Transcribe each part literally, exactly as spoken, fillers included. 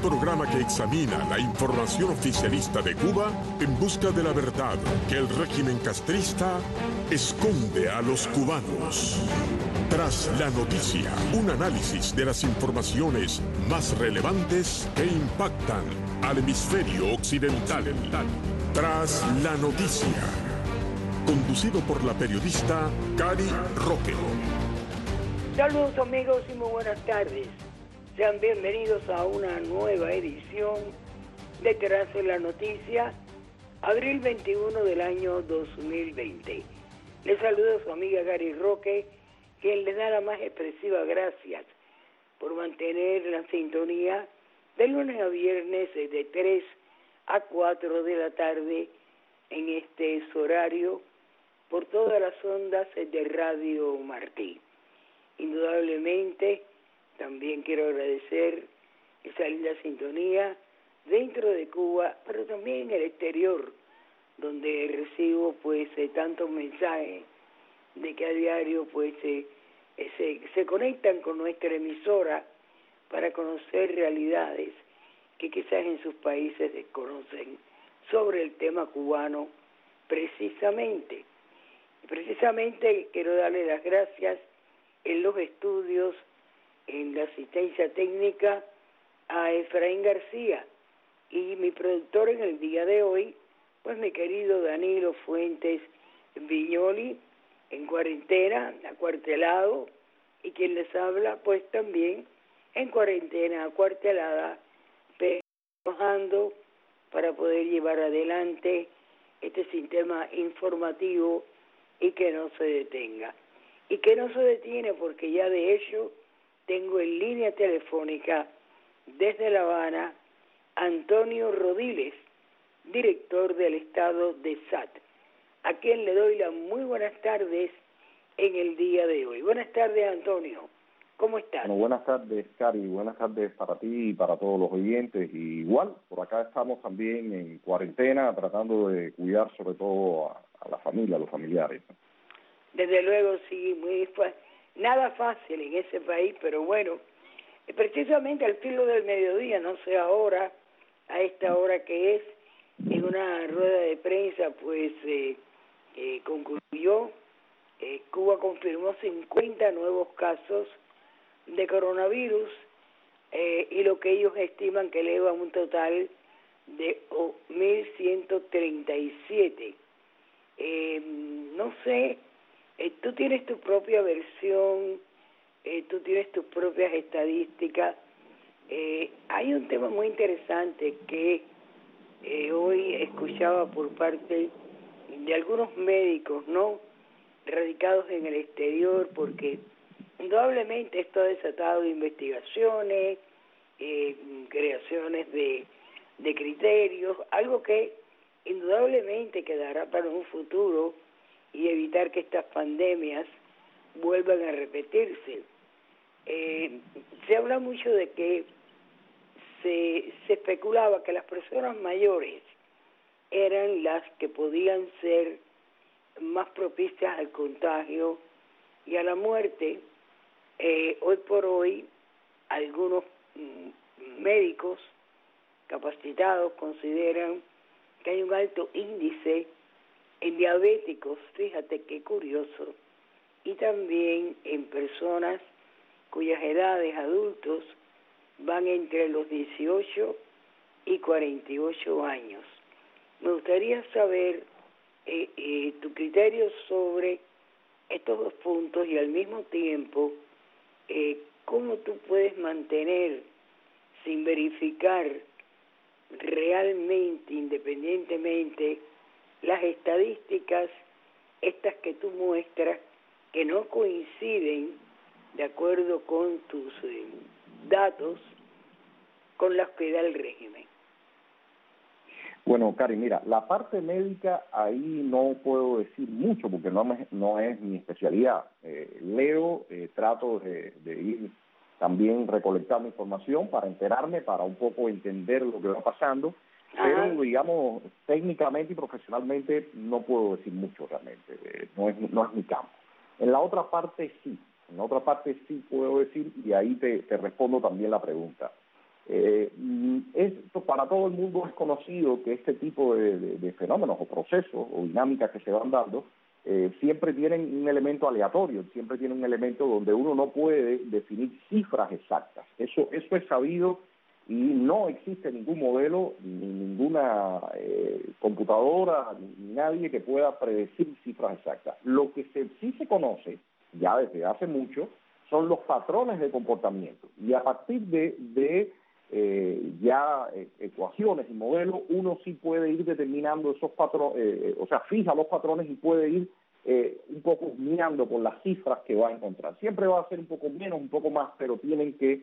programa que examina la información oficialista de Cuba en busca de la verdad que el régimen castrista esconde a los cubanos. Tras la noticia, un análisis de las informaciones más relevantes que impactan al hemisferio occidental. Tras la noticia, conducido por la periodista Cari Roque. Saludos amigos y muy buenas tardes. Sean bienvenidos a una nueva edición de Tras la Noticia, abril veintiuno del año dos mil veinte. Les saluda su amiga Cari Roque, quien les da la más expresiva gracias por mantener la sintonía de lunes a viernes de tres a cuatro de la tarde en este horario por todas las ondas de Radio Martí. Indudablemente, también quiero agradecer esa linda sintonía dentro de Cuba, pero también en el exterior, donde recibo pues eh, tantos mensajes de que a diario pues eh, eh, se, se conectan con nuestra emisora para conocer realidades que quizás en sus países desconocen sobre el tema cubano precisamente. Precisamente quiero darle las gracias en los estudios, en la asistencia técnica, a Efraín García y mi productor en el día de hoy, pues mi querido Danilo Fuentes Viñoli, en cuarentena, acuartelado, y quien les habla, pues también en cuarentena, acuartelada, pero trabajando para poder llevar adelante este sistema informativo y que no se detenga. Y que no se detiene porque ya de hecho tengo en línea telefónica desde La Habana Antonio Rodiles, director del estado de S A T, a quien le doy las muy buenas tardes en el día de hoy. Buenas tardes, Antonio. ¿Cómo estás? Bueno, buenas tardes, Cari. Buenas tardes para ti y para todos los oyentes. Y igual, por acá estamos también en cuarentena, tratando de cuidar sobre todo a, a la familia, a los familiares. Desde luego, sí, muy nada fácil en ese país, pero bueno, precisamente al filo del mediodía, no sé ahora, a esta hora que es, en una rueda de prensa, pues eh, eh, concluyó, eh, Cuba confirmó cincuenta nuevos casos de coronavirus eh, y lo que ellos estiman que eleva a un total de oh, mil ciento treinta y siete. Eh, no sé, eh, tú tienes tu propia versión, eh, tú tienes tus propias estadísticas. Eh, hay un tema muy interesante que eh, hoy escuchaba por parte de algunos médicos, ¿no?, radicados en el exterior, porque indudablemente esto ha desatado investigaciones, eh, creaciones de, de criterios, algo que indudablemente quedará para un futuro y evitar que estas pandemias vuelvan a repetirse. Eh, se habla mucho de que se, se especulaba que las personas mayores eran las que podían ser más propicias al contagio y a la muerte. Eh, hoy por hoy, algunos mm, médicos capacitados consideran que hay un alto índice en diabéticos, fíjate qué curioso, y también en personas cuyas edades adultos van entre los dieciocho y cuarenta y ocho años. Me gustaría saber eh, eh, tu criterio sobre estos dos puntos y al mismo tiempo eh, cómo tú puedes mantener sin verificar realmente, independientemente, las estadísticas estas que tú muestras que no coinciden de acuerdo con tus eh, datos con las que da el régimen. Bueno, Cari, mira, la parte médica ahí no puedo decir mucho porque no, me, no es mi especialidad. Eh, leo, eh, trato de, de ir también recolectando información para enterarme, para un poco entender lo que va pasando, pero Ajá. digamos, técnicamente y profesionalmente no puedo decir mucho realmente, eh, no, es, no es mi campo. En la otra parte sí, en la otra parte sí puedo decir y ahí te, te respondo también la pregunta. Eh, es, para todo el mundo es conocido que este tipo de, de, de fenómenos o procesos o dinámicas que se van dando eh, siempre tienen un elemento aleatorio, siempre tienen un elemento donde uno no puede definir cifras exactas. Eso, eso es sabido y no existe ningún modelo, ni ninguna eh, computadora, ni nadie que pueda predecir cifras exactas. Lo que se, sí se conoce, ya desde hace mucho, son los patrones de comportamiento. Y a partir de, de eh, ya eh, ecuaciones y modelos, uno sí puede ir determinando esos patrones, eh, o sea, fija los patrones y puede ir eh, un poco mirando por las cifras que va a encontrar. Siempre va a ser un poco menos, un poco más, pero tienen que,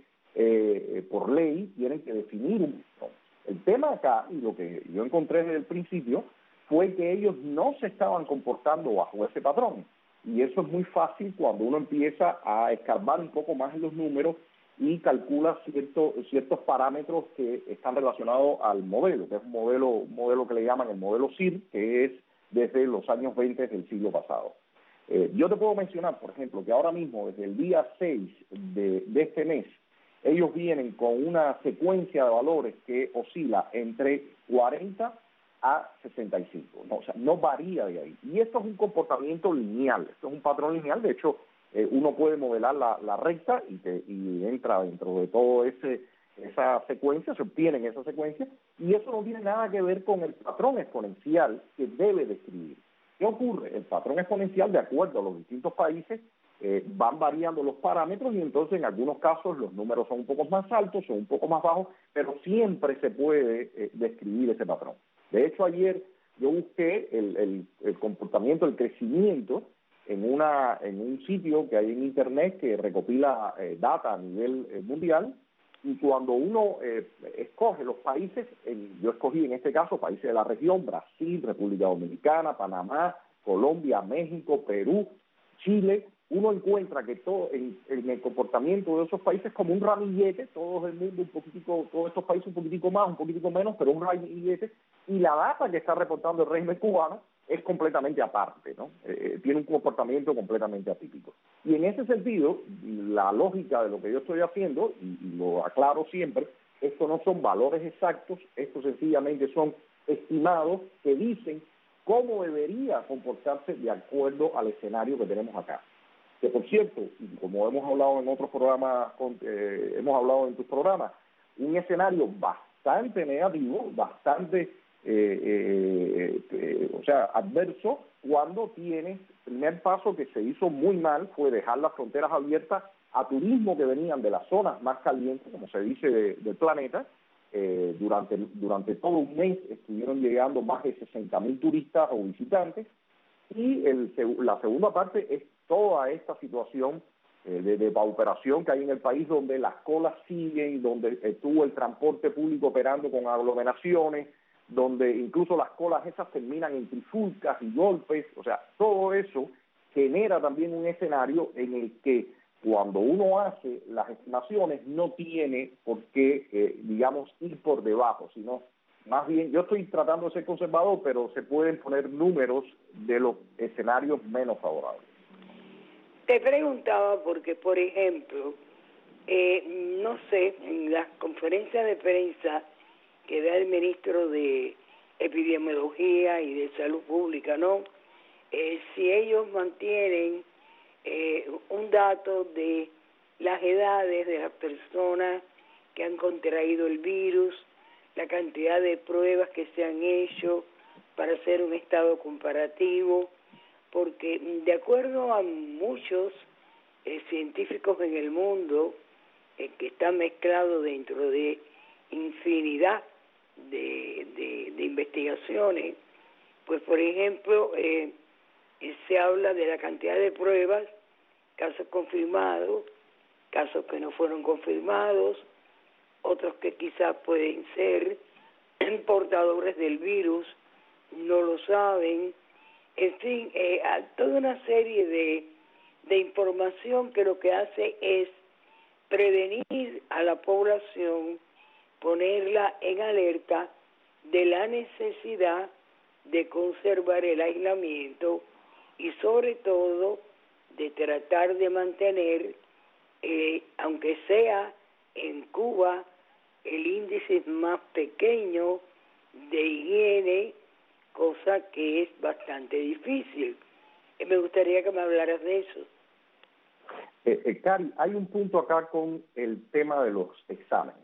eh, por ley, tienen que definir un patrón. El tema acá, y lo que yo encontré desde el principio, fue que ellos no se estaban comportando bajo ese patrón. Y eso es muy fácil cuando uno empieza a escarbar un poco más en los números y calcula cierto, ciertos parámetros que están relacionados al modelo, que es un modelo, un modelo que le llaman el modelo S I R, que es desde los años veinte del siglo pasado. Eh, yo te puedo mencionar, por ejemplo, que ahora mismo, desde el día seis de, de este mes, ellos vienen con una secuencia de valores que oscila entre cuarenta a sesenta y cinco, ¿no? O sea, no varía de ahí. Y esto es un comportamiento lineal, esto es un patrón lineal. De hecho, eh, uno puede modelar la, la recta y, te, y entra dentro de todo ese esa secuencia, se obtiene en esa secuencia, y eso no tiene nada que ver con el patrón exponencial que debe describir. ¿Qué ocurre? El patrón exponencial, de acuerdo a los distintos países, eh, van variando los parámetros y entonces en algunos casos los números son un poco más altos, son un poco más bajos, pero siempre se puede eh, describir ese patrón. De hecho, ayer yo busqué el, el, el comportamiento, el crecimiento en una en un sitio que hay en Internet que recopila eh, data a nivel eh, mundial, y cuando uno eh, escoge los países, en, yo escogí en este caso países de la región: Brasil, República Dominicana, Panamá, Colombia, México, Perú, Chile. Uno encuentra que todo en, en el comportamiento de esos países como un ramillete, todo el mundo un poquitico, todos estos países un poquitico más, un poquitico menos, pero un ramillete, y la data que está reportando el régimen cubano es completamente aparte, ¿no? Eh, tiene un comportamiento completamente atípico. Y en ese sentido, la lógica de lo que yo estoy haciendo, y, y lo aclaro siempre, esto no son valores exactos, esto sencillamente son estimados que dicen cómo debería comportarse de acuerdo al escenario que tenemos acá. Que por cierto, y como hemos hablado en otros programas, eh, hemos hablado en tus programas, un escenario bastante negativo, bastante, eh, eh, eh, o sea, adverso, cuando tienes, el primer paso que se hizo muy mal fue dejar las fronteras abiertas a turismo que venían de las zonas más calientes, como se dice, de, del planeta. Eh, durante, durante todo un mes estuvieron llegando más de sesenta mil turistas o visitantes, y el, la segunda parte es toda esta situación eh, de, de pauperación que hay en el país, donde las colas siguen, donde estuvo el transporte público operando con aglomeraciones, donde incluso las colas esas terminan en trifulcas y golpes. O sea, todo eso genera también un escenario en el que cuando uno hace las estimaciones no tiene por qué, eh, digamos, ir por debajo, sino más bien, yo estoy tratando de ser conservador, pero se pueden poner números de los escenarios menos favorables. Te preguntaba porque, por ejemplo, eh, no sé, en las conferencias de prensa que da el ministro de Epidemiología y de Salud Pública, ¿no? Eh, si ellos mantienen eh, un dato de las edades de las personas que han contraído el virus, la cantidad de pruebas que se han hecho para hacer un estado comparativo, porque de acuerdo a muchos eh, científicos en el mundo, eh, que están mezclados dentro de infinidad de, de, de investigaciones, pues por ejemplo, eh, se habla de la cantidad de pruebas, casos confirmados, casos que no fueron confirmados, otros que quizás pueden ser portadores del virus, no lo saben. En fin, eh, toda una serie de, de información que lo que hace es prevenir a la población, ponerla en alerta de la necesidad de conservar el aislamiento y sobre todo de tratar de mantener, eh, aunque sea en Cuba, el índice análisis más pequeño de higiene, cosa que es bastante difícil. Eh, me gustaría que me hablaras de eso. Eh, eh, Cari, hay un punto acá con el tema de los exámenes.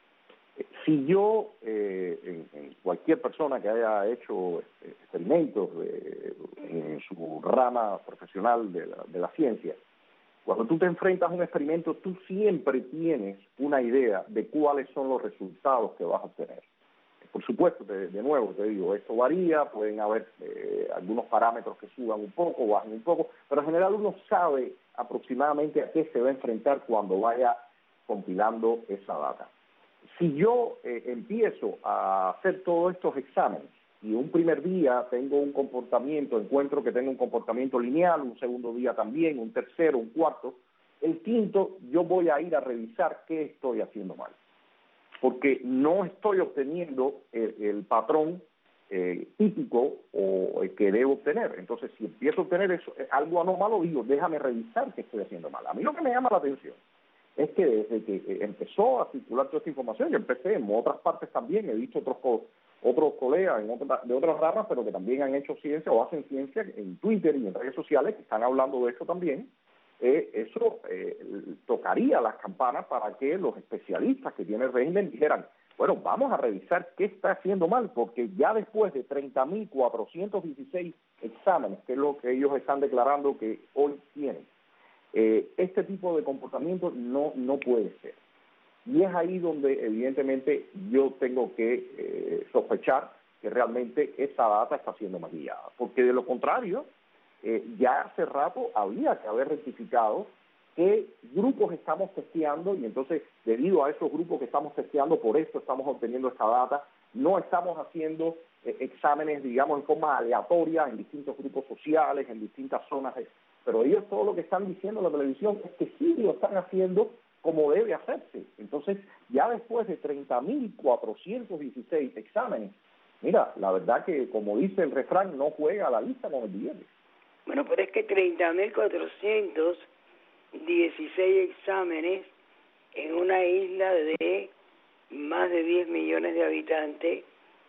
Eh, si yo, eh, en, en cualquier persona que haya hecho eh, experimentos de, en su rama profesional de la, de la ciencia, cuando tú te enfrentas a un experimento, tú siempre tienes una idea de cuáles son los resultados que vas a obtener. Por supuesto, de, de nuevo, te digo, esto varía, pueden haber eh, algunos parámetros que suban un poco, bajen un poco, pero en general uno sabe aproximadamente a qué se va a enfrentar cuando vaya compilando esa data. Si yo eh, empiezo a hacer todos estos exámenes y un primer día tengo un comportamiento, encuentro que tengo un comportamiento lineal, un segundo día también, un tercero, un cuarto, el quinto yo voy a ir a revisar qué estoy haciendo mal, porque no estoy obteniendo el, el patrón eh, típico o el que debo obtener. Entonces, si empiezo a obtener eso, algo anómalo, digo, déjame revisar qué estoy haciendo mal. A mí lo que me llama la atención es que desde que empezó a circular toda esta información, yo empecé en otras partes también, he visto otros co otros colegas en otra, de otras ramas, pero que también han hecho ciencia o hacen ciencia en Twitter y en redes sociales, que están hablando de esto también. Eh, eso eh, tocaría las campanas para que los especialistas que tienen el régimen dijeran, bueno, vamos a revisar qué está haciendo mal, porque ya después de treinta mil cuatrocientos dieciséis exámenes, que es lo que ellos están declarando que hoy tienen, eh, este tipo de comportamiento no, no puede ser. Y es ahí donde evidentemente yo tengo que eh, sospechar que realmente esa data está siendo maquillada, porque de lo contrario, eh, ya hace rato había que haber rectificado qué grupos estamos testeando, y entonces debido a esos grupos que estamos testeando, por eso estamos obteniendo esta data. No estamos haciendo eh, exámenes, digamos, en forma aleatoria en distintos grupos sociales, en distintas zonas, de, pero ellos todo lo que están diciendo en la televisión es que sí lo están haciendo como debe hacerse. Entonces, ya después de treinta mil cuatrocientos dieciséis exámenes, mira, la verdad que, como dice el refrán, no juega a la lista con el billete. Bueno, pero es que treinta mil cuatrocientos dieciséis exámenes en una isla de más de diez millones de habitantes,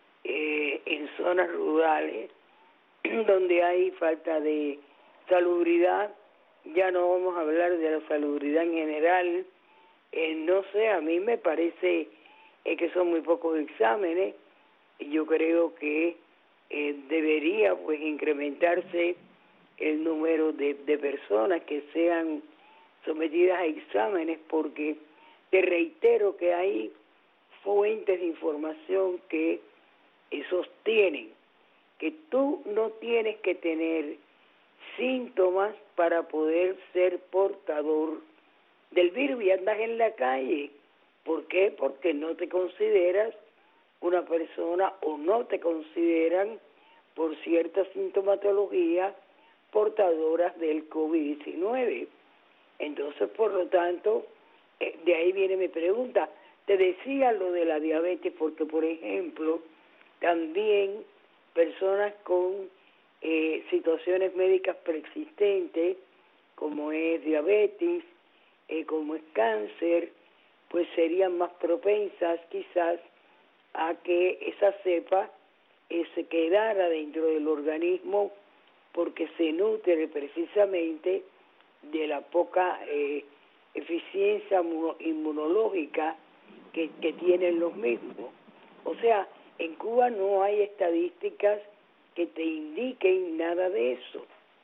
eh, en zonas rurales, donde hay falta de salubridad. Ya no vamos a hablar de la salubridad en general. Eh, no sé, a mí me parece eh, que son muy pocos exámenes. Yo creo que eh, debería pues incrementarse el número de, de personas que sean sometidas a exámenes, porque te reitero que hay fuentes de información que eh, sostienen que tú no tienes que tener síntomas para poder ser portador del virus y andas en la calle. ¿Por qué? Porque no te consideras una persona o no te consideran por cierta sintomatología portadoras del COVID diecinueve. Entonces, por lo tanto, eh, de ahí viene mi pregunta. Te decía lo de la diabetes porque, por ejemplo, también personas con eh, situaciones médicas preexistentes, como es diabetes, eh, como es cáncer, pues serían más propensas quizás a que esa cepa eh, se quedara dentro del organismo, porque se nutre precisamente de la poca eh, eficiencia inmunológica que, que tienen los mismos. O sea, en Cuba no hay estadísticas que te indiquen nada de eso.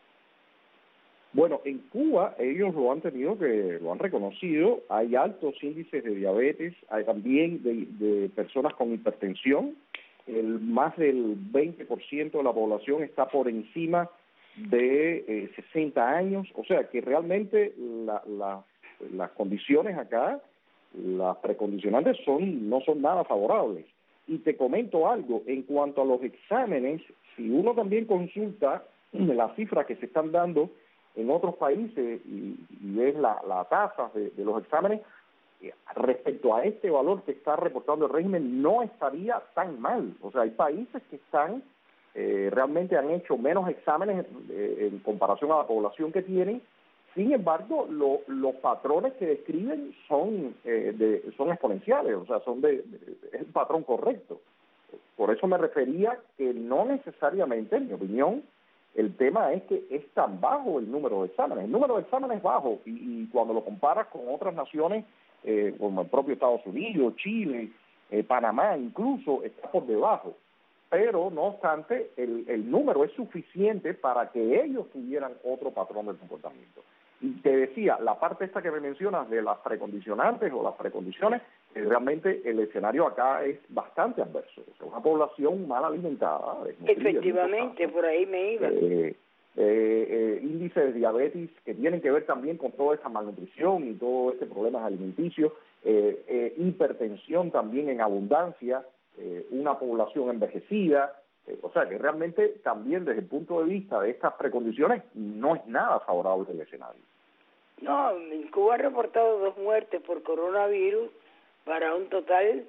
Bueno, en Cuba ellos lo han tenido que, lo han reconocido, hay altos índices de diabetes, hay también de, de personas con hipertensión, el más del veinte por ciento de la población está por encima de eh, sesenta años, o sea que realmente la, la, las condiciones acá, las precondicionantes son no son nada favorables. Y te comento algo, en cuanto a los exámenes, si uno también consulta las cifras que se están dando en otros países y, y ves la, la tasa de, de los exámenes, eh, respecto a este valor que está reportando el régimen, no estaría tan mal. O sea, hay países que están eh, realmente han hecho menos exámenes eh, en comparación a la población que tienen, Sin embargo, lo, los patrones que describen son, eh, de, son exponenciales, o sea, son de, de, es un patrón correcto. Por eso me refería que no necesariamente, en mi opinión, el tema es que es tan bajo el número de exámenes. El número de exámenes es bajo y, y cuando lo comparas con otras naciones, eh, como el propio Estados Unidos, Chile, eh, Panamá, incluso está por debajo. Pero, no obstante, el, el número es suficiente para que ellos tuvieran otro patrón de comportamiento. Y te decía, la parte esta que me mencionas de las precondicionantes o las precondiciones, eh, realmente el escenario acá es bastante adverso. O sea, una población mal alimentada. Efectivamente, por ahí me iba. Eh, eh, eh, índices de diabetes que tienen que ver también con toda esta malnutrición y todo este problema alimenticio, eh, eh, hipertensión también en abundancia, eh, una población envejecida. Eh, o sea que realmente también desde el punto de vista de estas precondiciones no es nada favorable el escenario. No, Cuba ha reportado dos muertes por coronavirus para un total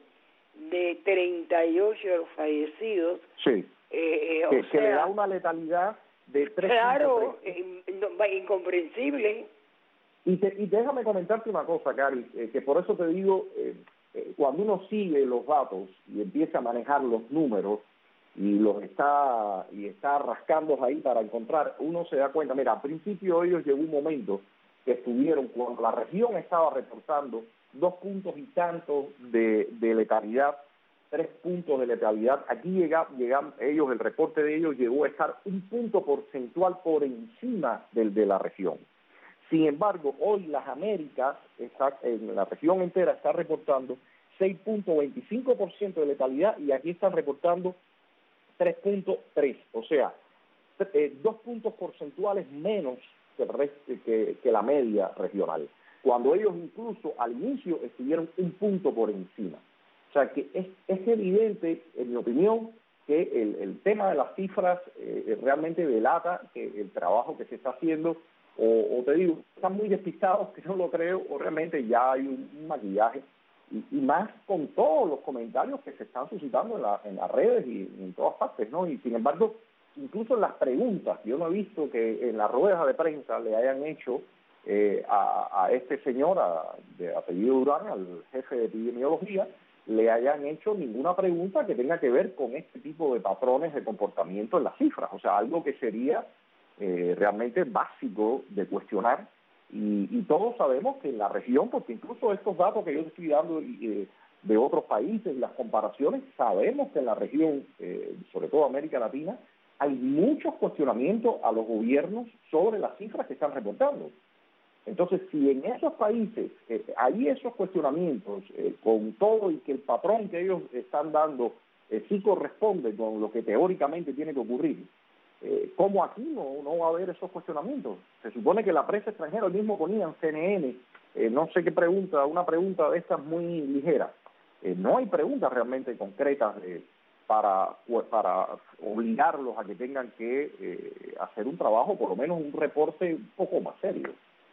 de treinta y ocho fallecidos. Sí, eh, eh, que, o que sea, le da una letalidad de tres. Claro, eh, no, incomprensible. Y, te, y déjame comentarte una cosa, Cari, eh, que por eso te digo, eh, eh, cuando uno sigue los datos y empieza a manejar los números, y los está y está rascando ahí para encontrar, uno se da cuenta, mira, al principio ellos llegó un momento que estuvieron, cuando la región estaba reportando dos puntos y tantos de, de letalidad, tres puntos de letalidad, aquí llega, llegan ellos, el reporte de ellos llegó a estar un punto porcentual por encima del de la región. Sin embargo, hoy las Américas, está, en la región entera está reportando seis punto veinticinco por ciento de letalidad y aquí están reportando tres punto tres, o sea, eh, dos puntos porcentuales menos que, el resto, que, que la media regional, cuando ellos incluso al inicio estuvieron un punto por encima. O sea que es, es evidente, en mi opinión, que el, el tema de las cifras eh, realmente delata que el trabajo que se está haciendo, o, o te digo, están muy despistados, que no lo creo, o realmente ya hay un, un maquillaje. Y, y más con todos los comentarios que se están suscitando en, la, en las redes y en todas partes, ¿no? Y sin embargo, incluso en las preguntas, yo no he visto que en las ruedas de prensa le hayan hecho eh, a, a este señor, a, de apellido Durán, al jefe de epidemiología, le hayan hecho ninguna pregunta que tenga que ver con este tipo de patrones de comportamiento en las cifras. O sea, algo que sería eh, realmente básico de cuestionar. Y, y todos sabemos que en la región, porque incluso estos datos que yo estoy dando eh, de otros países, las comparaciones, sabemos que en la región, eh, sobre todo América Latina, hay muchos cuestionamientos a los gobiernos sobre las cifras que están reportando. Entonces, si en esos países eh, hay esos cuestionamientos eh, con todo y que el patrón que ellos están dando eh, sí corresponde con lo que teóricamente tiene que ocurrir, Eh, ¿cómo aquí no, no va a haber esos cuestionamientos? Se supone que la prensa extranjera, el mismo ponían C N N, eh, no sé qué pregunta, una pregunta de estas muy ligera. Eh, no hay preguntas realmente concretas eh, para, pues, para obligarlos a que tengan que eh, hacer un trabajo, por lo menos un reporte un poco más serio.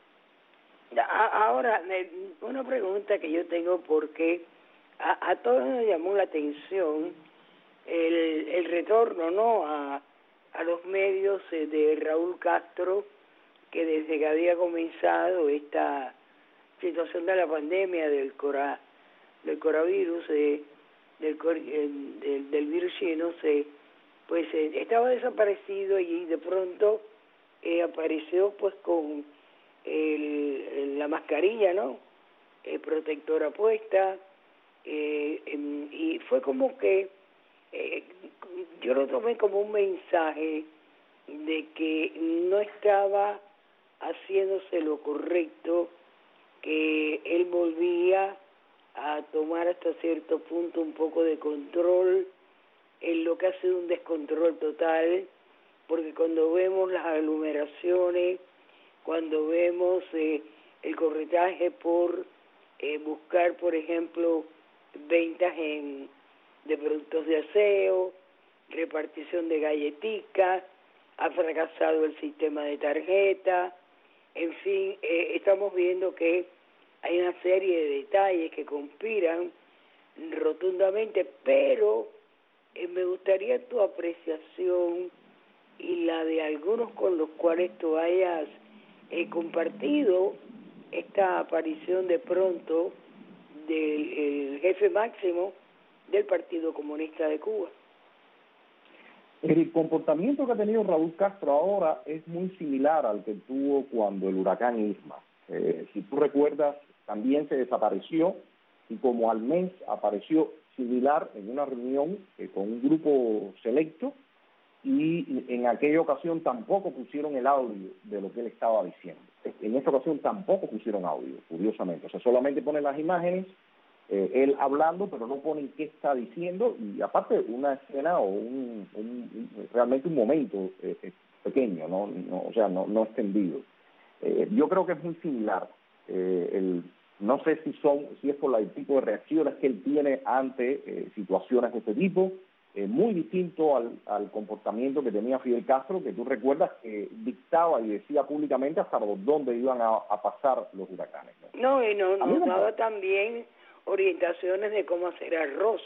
Ahora, una pregunta que yo tengo, porque a, a todos nos llamó la atención el, el retorno, ¿no?, a a los medios eh, de Raúl Castro, que desde que había comenzado esta situación de la pandemia del cora, del coronavirus, eh, del, eh, del, del virus chino, se, pues eh, estaba desaparecido y de pronto eh, apareció pues con el, la mascarilla, ¿no?, eh, protectora puesta, eh, eh, y fue como que Eh, yo lo tomé como un mensaje de que no estaba haciéndose lo correcto, que él volvía a tomar hasta cierto punto un poco de control en lo que ha sido un descontrol total, porque cuando vemos las aglomeraciones, cuando vemos eh, el corretaje por eh, buscar, por ejemplo, ventas en de productos de aseo, repartición de galletitas, ha fracasado el sistema de tarjeta, en fin, eh, estamos viendo que hay una serie de detalles que conspiran rotundamente, pero eh, me gustaría tu apreciación y la de algunos con los cuales tú hayas eh, compartido esta aparición de pronto del el jefe máximo del Partido Comunista de Cuba. El comportamiento que ha tenido Raúl Castro ahora es muy similar al que tuvo cuando el huracán Irma. Eh, si tú recuerdas, también se desapareció y como al mes apareció similar en una reunión eh, con un grupo selecto, y en aquella ocasión tampoco pusieron el audio de lo que él estaba diciendo. En esta ocasión tampoco pusieron audio, curiosamente. O sea, solamente ponen las imágenes, eh, él hablando, pero no ponen qué está diciendo, y aparte una escena o un, un, un realmente un momento eh, eh, pequeño, ¿no? No, o sea, no, no extendido. Eh, yo creo que es muy similar. Eh, el, no sé si son, si es por el tipo de reacciones que él tiene ante eh, situaciones de este tipo. Eh, muy distinto al, al comportamiento que tenía Fidel Castro, que tú recuerdas que dictaba y decía públicamente hasta dónde iban a, a pasar los huracanes, ¿no? No, y no, nos daba también orientaciones de cómo hacer arroz.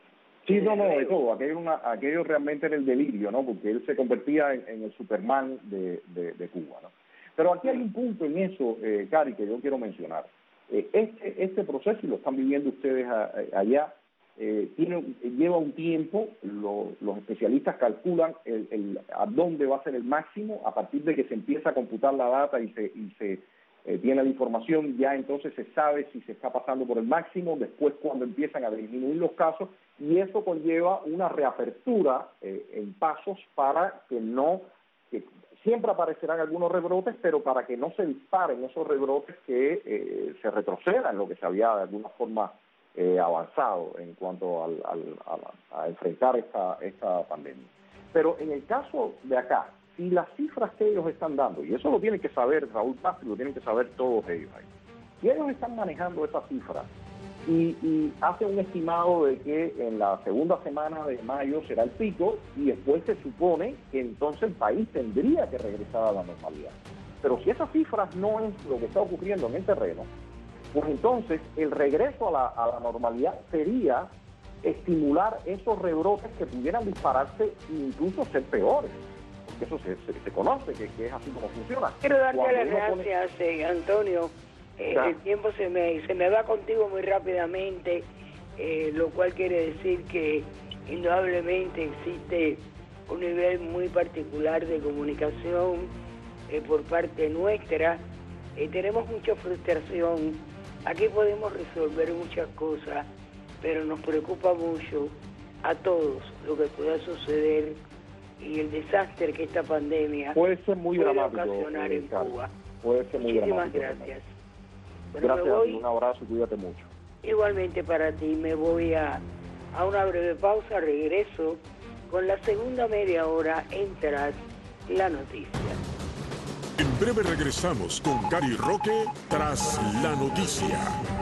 Sí, no, no, de todo. Aquello, una, aquello realmente era el delirio, ¿no? Porque él se convertía en, en el Superman de, de, de Cuba, ¿no? Pero aquí hay un punto en eso, eh, Cari, que yo quiero mencionar. Eh, este, este proceso, y lo están viviendo ustedes a, a, allá, Eh, tiene, lleva un tiempo, lo, los especialistas calculan el, el, a dónde va a ser el máximo a partir de que se empieza a computar la data y se, y se eh, tiene la información, ya entonces se sabe si se está pasando por el máximo, después cuando empiezan a disminuir los casos, y eso conlleva una reapertura eh, en pasos para que no, que siempre aparecerán algunos rebrotes, pero para que no se disparen esos rebrotes que eh, se retrocedan lo que se había de alguna forma Eh, avanzado en cuanto al, al, a, a enfrentar esta, esta pandemia. Pero en el caso de acá, si las cifras que ellos están dando, y eso lo tienen que saber Raúl Castro, lo tienen que saber todos ellos ahí, si ellos están manejando esas cifras y, y hacen un estimado de que en la segunda semana de mayo será el pico, y después se supone que entonces el país tendría que regresar a la normalidad. Pero si esas cifras no es lo que está ocurriendo en el terreno, pues entonces el regreso a la, a la normalidad sería estimular esos rebrotes que pudieran dispararse e incluso ser peores, porque eso se, se, se conoce que, que es así como funciona. Quiero darte las gracias, pone... eh, Antonio. Eh, el tiempo se me, se me va contigo muy rápidamente, eh, lo cual quiere decir que indudablemente existe un nivel muy particular de comunicación eh, por parte nuestra. Eh, tenemos mucha frustración. Aquí podemos resolver muchas cosas, pero nos preocupa mucho a todos lo que pueda suceder y el desastre que esta pandemia puede ser muy puede dramático, ocasionar eh, en Carlos. Cuba. Puede ser muy Muchísimas dramático. gracias. Bueno, gracias, me voy, un abrazo, cuídate mucho. Igualmente para ti, me voy a, a una breve pausa, regreso con la segunda media hora en Tras la Noticia. En breve regresamos con Cari Roque Tras la Noticia.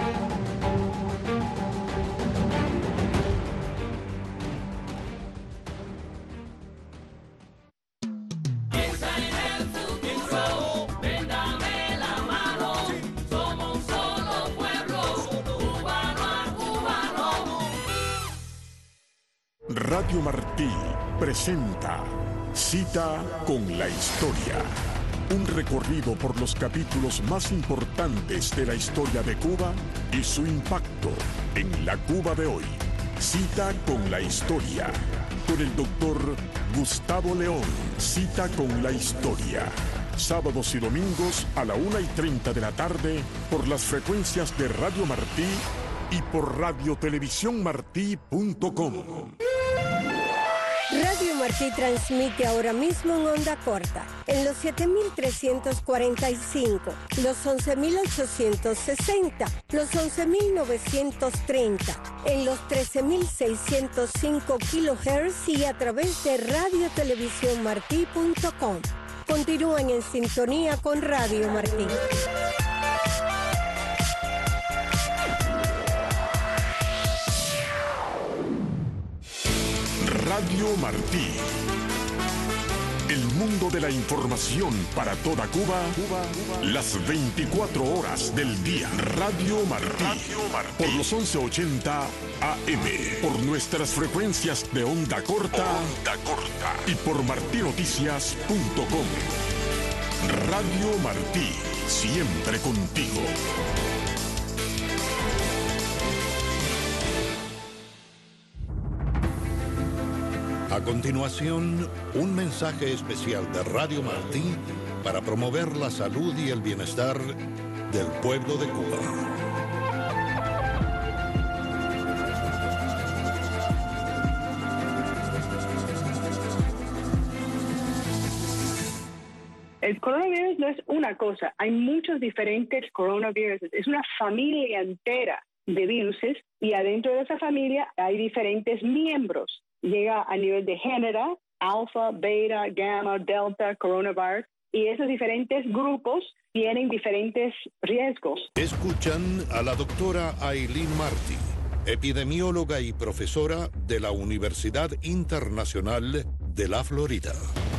Radio Martí presenta Cita con la Historia. Un recorrido por los capítulos más importantes de la historia de Cuba y su impacto en la Cuba de hoy. Cita con la Historia. Con el doctor Gustavo León. Cita con la Historia. Sábados y domingos a la una y treinta de la tarde por las frecuencias de Radio Martí y por radio televisión martí punto com. Radio Martí transmite ahora mismo en onda corta, en los siete mil trescientos cuarenta y cinco, los once mil ochocientos sesenta, los once mil novecientos treinta, en los trece mil seiscientos cinco kilohertz y a través de radio televisión martí punto com. Continúan en sintonía con Radio Martí. Radio Martí. El mundo de la información para toda Cuba, Cuba, Cuba. Las veinticuatro horas del día. Radio Martí. Radio Martí. Por los once ochenta A M. Por nuestras frecuencias de onda corta. Onda corta. Y por martinoticias punto com. Radio Martí, siempre contigo. A continuación, un mensaje especial de Radio Martí para promover la salud y el bienestar del pueblo de Cuba. El coronavirus no es una cosa, hay muchos diferentes coronavirus, es una familia entera de viruses y adentro de esa familia hay diferentes miembros. Llega a nivel de género, alfa, beta, gamma, delta, coronavirus, y esos diferentes grupos tienen diferentes riesgos. Escuchan a la doctora Aileen Martí, epidemióloga y profesora de la Universidad Internacional de la Florida.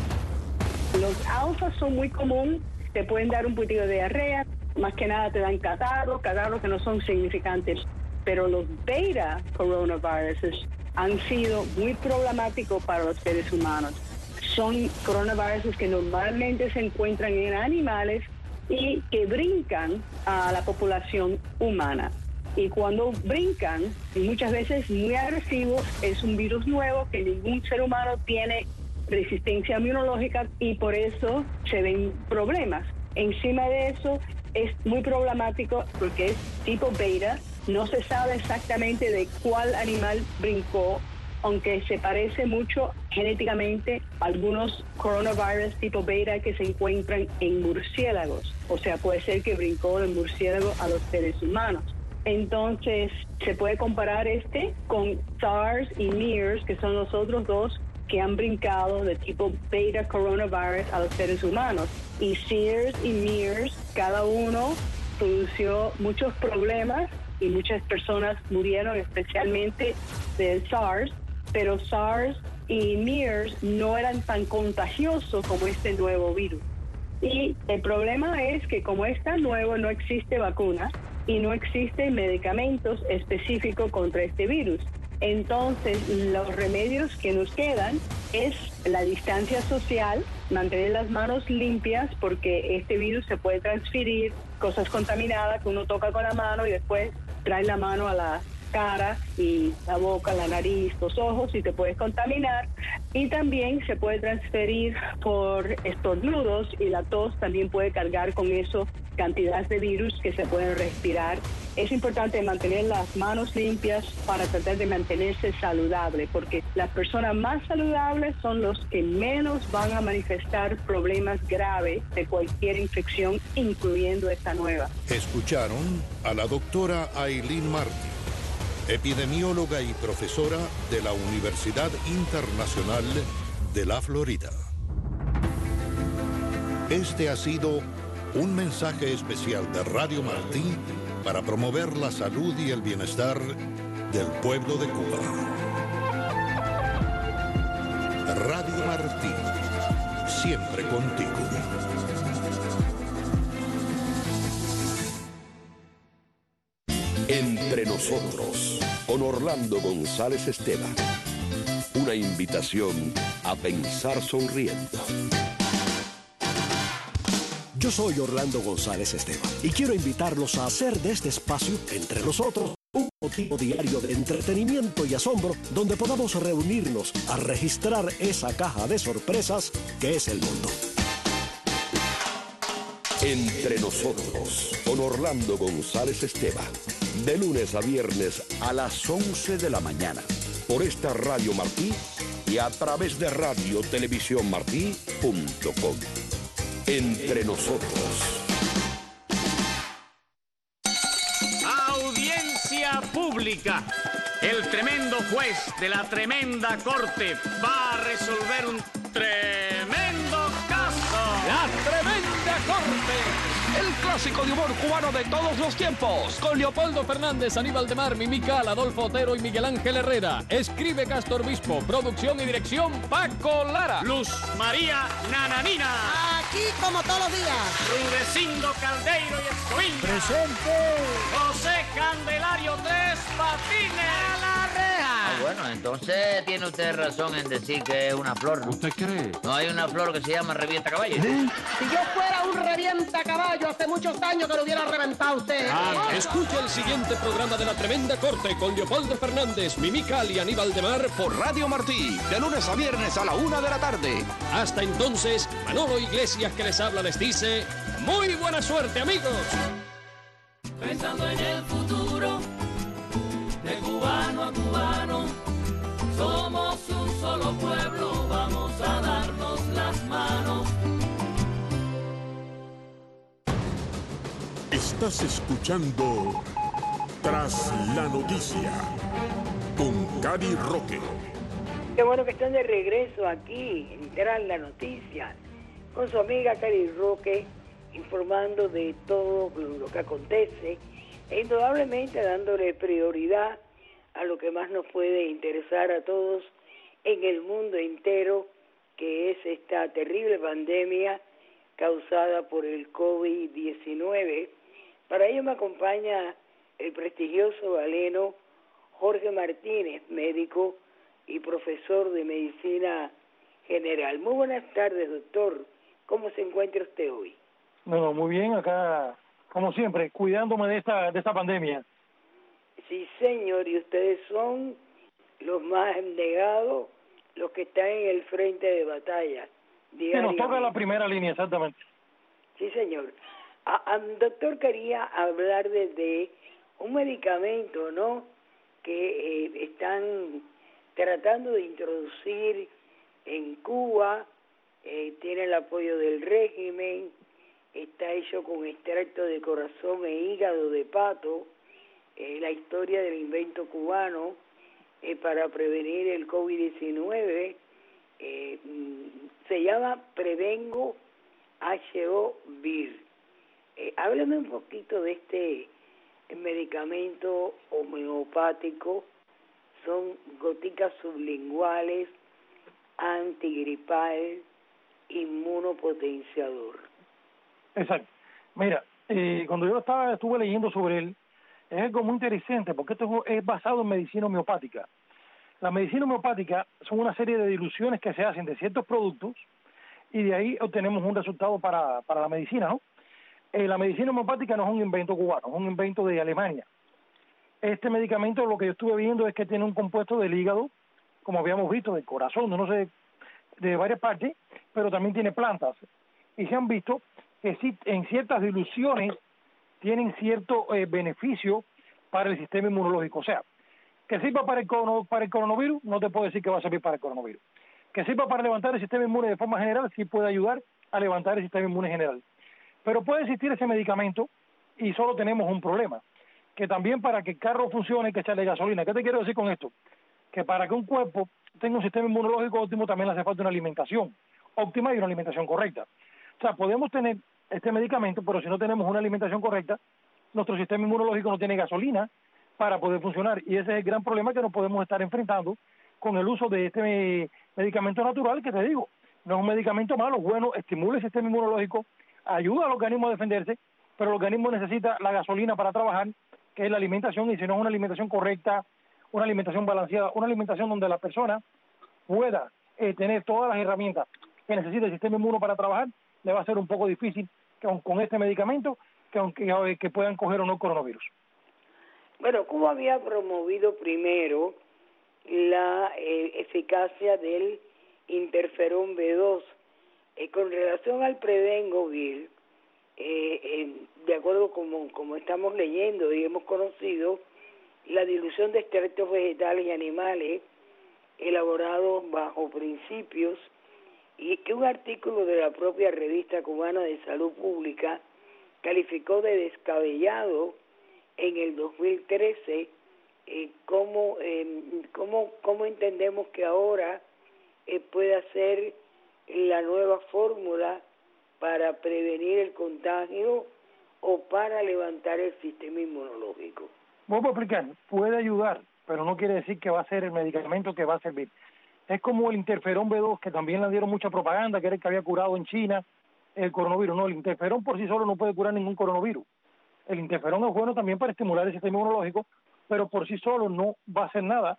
Los alfas son muy comunes, te pueden dar un poquito de diarrea, más que nada te dan catarro, catarro que no son significantes, pero los beta coronaviruses han sido muy problemáticos para los seres humanos. Son coronavirus que normalmente se encuentran en animales y que brincan a la población humana. Y cuando brincan, muchas veces muy agresivos, es un virus nuevo que ningún ser humano tiene resistencia inmunológica y por eso se ven problemas. Encima de eso es muy problemático porque es tipo beta, no se sabe exactamente de cuál animal brincó, aunque se parece mucho genéticamente a algunos coronavirus tipo beta que se encuentran en murciélagos. O sea, puede ser que brincó del murciélago a los seres humanos. Entonces, se puede comparar este con SARS y MERS, que son los otros dos que han brincado de tipo beta coronavirus a los seres humanos. Y SARS y MERS, cada uno produjo muchos problemas y muchas personas murieron, especialmente del SARS, pero SARS y MERS no eran tan contagiosos como este nuevo virus. Y el problema es que como es tan nuevo, no existe vacuna y no existen medicamentos específicos contra este virus. Entonces, los remedios que nos quedan es la distancia social, mantener las manos limpias, porque este virus se puede transferir, cosas contaminadas que uno toca con la mano y después trae la mano a la cara y la boca, la nariz, los ojos y te puedes contaminar. Y también se puede transferir por estornudos y la tos también puede cargar con eso cantidades de virus que se pueden respirar. Es importante mantener las manos limpias para tratar de mantenerse saludable, porque las personas más saludables son los que menos van a manifestar problemas graves de cualquier infección, incluyendo esta nueva. Escucharon a la doctora Aileen Martí, epidemióloga y profesora de la Universidad Internacional de la Florida. Este ha sido un mensaje especial de Radio Martí para promover la salud y el bienestar del pueblo de Cuba. Radio Martí, siempre contigo. Entre nosotros, con Orlando González Esteban. Una invitación a pensar sonriendo. Yo soy Orlando González Esteban y quiero invitarlos a hacer de este espacio, Entre Nosotros, un motivo diario de entretenimiento y asombro donde podamos reunirnos a registrar esa caja de sorpresas que es el mundo. Entre Nosotros, con Orlando González Esteban. De lunes a viernes a las once de la mañana. Por esta Radio Martí y a través de radio televisión martí punto com. Entre Nosotros. Audiencia pública. El tremendo juez de la tremenda corte va a resolver un tremendo caso. La tremenda corte. El clásico de humor cubano de todos los tiempos. Con Leopoldo Fernández, Aníbal de Mar, Mimical, Adolfo Otero y Miguel Ángel Herrera. Escribe Castor Bispo. Producción y dirección Paco Lara. Luz María Nananina. Aquí como todos los días. Rudecindo Caldeiro y Escoviña. Presente. José Candelario Tres Patines. A la reja. Ah, bueno, entonces tiene usted razón en decir que es una flor, ¿no? ¿Usted cree? No hay una flor que se llama revienta caballo. Si yo fuera un revienta caballo, hace muchos años que lo hubiera reventado usted. Ah, escucha el siguiente programa de La Tremenda Corte con Leopoldo Fernández, Mimical y Aníbal de Mar por Radio Martí, de lunes a viernes a la una de la tarde. Hasta entonces, Manolo Iglesias que les habla les dice, ¡muy buena suerte, amigos! Pensando en el futuro, de cubano a cubano, somos un solo pueblo, vamos a darnos las manos. Estás escuchando Tras la Noticia con Cari Roque. Qué bueno que están de regreso aquí en Tras la Noticia con su amiga Cari Roque, informando de todo lo que acontece e indudablemente dándole prioridad a lo que más nos puede interesar a todos en el mundo entero, que es esta terrible pandemia causada por el COVID diecinueve. Para ello me acompaña el prestigioso galeno Jorge Martínez, médico y profesor de medicina general. Muy buenas tardes, doctor. ¿Cómo se encuentra usted hoy? Bueno, muy bien, acá, como siempre, cuidándome de esta de esta pandemia. Sí, señor, y ustedes son los más negados, los que están en el frente de batalla. Que nos toca la primera línea, exactamente. Sí, señor. A, a, doctor, quería hablar de, de un medicamento, ¿no?, que eh, están tratando de introducir en Cuba, eh, tiene el apoyo del régimen, está hecho con extracto de corazón e hígado de pato, eh, la historia del invento cubano eh, para prevenir el COVID diecinueve, eh, se llama Prevengo H O Vir. Eh, háblame un poquito de este medicamento homeopático. Son goticas sublinguales, antigripal, inmunopotenciador. Exacto. Mira, eh, cuando yo estaba estuve leyendo sobre él, es algo muy interesante porque esto es basado en medicina homeopática. La medicina homeopática son una serie de diluciones que se hacen de ciertos productos y de ahí obtenemos un resultado para, para la medicina, ¿no? Eh, la medicina homeopática no es un invento cubano, es un invento de Alemania. Este medicamento, lo que yo estuve viendo es que tiene un compuesto del hígado, como habíamos visto, del corazón, no sé, de varias partes, pero también tiene plantas. Y se han visto que sí, en ciertas diluciones tienen cierto eh, beneficio para el sistema inmunológico. O sea, que sirva para el, para el coronavirus, no te puedo decir que va a servir para el coronavirus. Que sirva para levantar el sistema inmune de forma general, sí puede ayudar a levantar el sistema inmune general. Pero puede existir ese medicamento y solo tenemos un problema, que también para que el carro funcione hay que echarle gasolina. ¿Qué te quiero decir con esto? Que para que un cuerpo tenga un sistema inmunológico óptimo también le hace falta una alimentación óptima y una alimentación correcta. O sea, podemos tener este medicamento, pero si no tenemos una alimentación correcta, nuestro sistema inmunológico no tiene gasolina para poder funcionar. Y ese es el gran problema que nos podemos estar enfrentando con el uso de este medicamento natural, que te digo, no es un medicamento malo, bueno, estimula el sistema inmunológico, ayuda al organismo a defenderse, pero el organismo necesita la gasolina para trabajar, que es la alimentación, y si no es una alimentación correcta, una alimentación balanceada, una alimentación donde la persona pueda eh, tener todas las herramientas que necesita el sistema inmuno para trabajar, le va a ser un poco difícil con, con este medicamento que aunque que puedan coger o no el coronavirus. Bueno, Cuba había promovido primero la eh, eficacia del interferón B dos. Eh, con relación al Prevengovir, eh, eh, de acuerdo como, como estamos leyendo y hemos conocido, la dilución de extractos vegetales y animales elaborados bajo principios, y que un artículo de la propia revista cubana de salud pública calificó de descabellado en el dos mil trece. eh, ¿cómo, eh, cómo, ¿Cómo entendemos que ahora eh, pueda ser la nueva fórmula para prevenir el contagio o para levantar el sistema inmunológico? Voy a explicar, puede ayudar, pero no quiere decir que va a ser el medicamento que va a servir. Es como el interferón B dos, que también le dieron mucha propaganda, que era el que había curado en China el coronavirus. No, el interferón por sí solo no puede curar ningún coronavirus. El interferón es bueno también para estimular el sistema inmunológico, pero por sí solo no va a hacer nada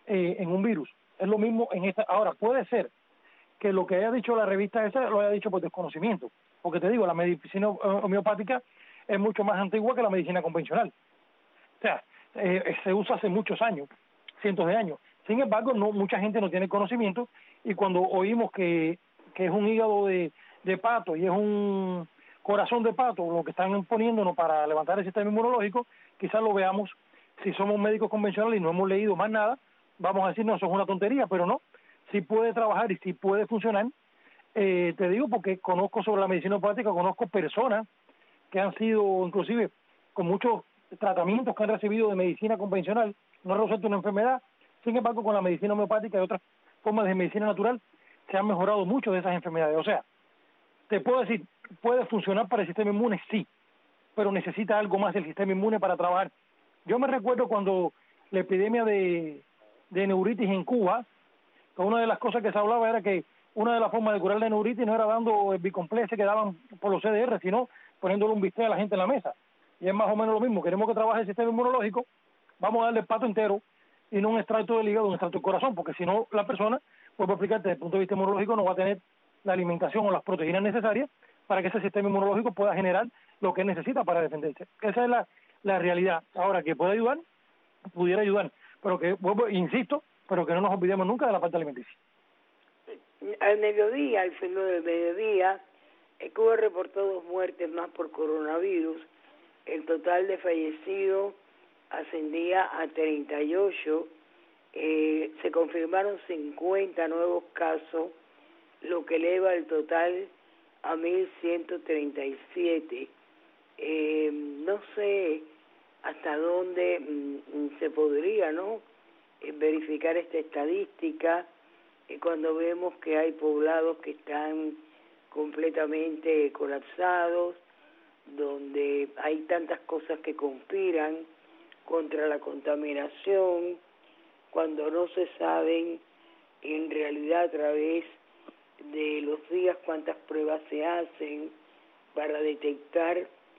eh, en un virus. Es lo mismo en esta. Ahora, puede ser que lo que haya dicho la revista esa lo haya dicho por desconocimiento, porque te digo, la medicina homeopática es mucho más antigua que la medicina convencional. O sea, eh, se usa hace muchos años, cientos de años. Sin embargo, no mucha gente no tiene conocimiento, y cuando oímos que, que es un hígado de, de pato y es un corazón de pato lo que están poniéndonos para levantar el sistema inmunológico, quizás lo veamos, si somos médicos convencionales y no hemos leído más nada, vamos a decir, no, eso es una tontería, pero no, sí puede trabajar y sí puede funcionar. Eh, te digo porque conozco sobre la medicina homeopática, conozco personas que han sido, inclusive, con muchos tratamientos que han recibido de medicina convencional, no han resuelto una enfermedad. Sin embargo, con la medicina homeopática y otras formas de medicina natural, se han mejorado mucho de esas enfermedades. O sea, te puedo decir, puede funcionar para el sistema inmune, sí, pero necesita algo más del sistema inmune para trabajar. Yo me recuerdo cuando la epidemia de, de neuritis en Cuba, que una de las cosas que se hablaba era que una de las formas de curar la neuritis no era dando el bicomplex que daban por los C D R, sino poniéndole un bistec a la gente en la mesa. Y es más o menos lo mismo. Queremos que trabaje el sistema inmunológico, vamos a darle el pato entero y no un extracto del hígado, un extracto del corazón, porque si no la persona, pues por explicarte, desde el punto de vista inmunológico no va a tener la alimentación o las proteínas necesarias para que ese sistema inmunológico pueda generar lo que necesita para defenderse. Esa es la, la realidad. Ahora, que puede ayudar, pudiera ayudar, pero que, vuelvo, insisto, pero que no nos olvidemos nunca de la parte alimenticia. Al mediodía, al filo del mediodía, Cuba reportó dos muertes más por coronavirus. El total de fallecidos ascendía a treinta y ocho. Eh, se confirmaron cincuenta nuevos casos, lo que eleva el total a mil ciento treinta y siete. Eh, no sé hasta dónde mm, se podría, ¿no?, eh, verificar esta estadística eh, cuando vemos que hay poblados que están completamente colapsados, donde hay tantas cosas que conspiran contra la contaminación, cuando no se saben en realidad a través de los días cuántas pruebas se hacen para detectar